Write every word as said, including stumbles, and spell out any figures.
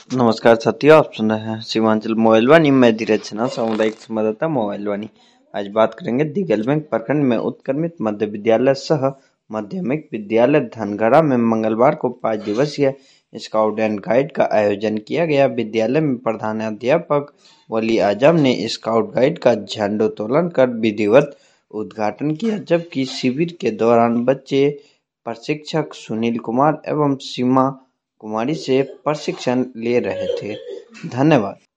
नमस्कार साथियों, आप सुन रहे हैं सीमांचल मोबाइल वाणी। मैं धीरज सिन्हा, सामुदायिक संवाददाता मोबाइल वाणी। आज बात करेंगे दिगलबैंक प्रखंड में उत्क्रमित मध्य विद्यालय सह माध्यमिक विद्यालय धनगढ़ा में मंगलवार को पाँच दिवसीय स्काउट एंड गाइड का आयोजन किया गया। विद्यालय में प्रधानाध्यापक वली आजम ने स्काउट गाइड का झंडोत्तोलन कर विधिवत उद्घाटन किया, जबकि शिविर के दौरान बच्चे प्रशिक्षक सुनील कुमार एवं सीमा कुमारी से प्रशिक्षण ले रहे थे। धन्यवाद।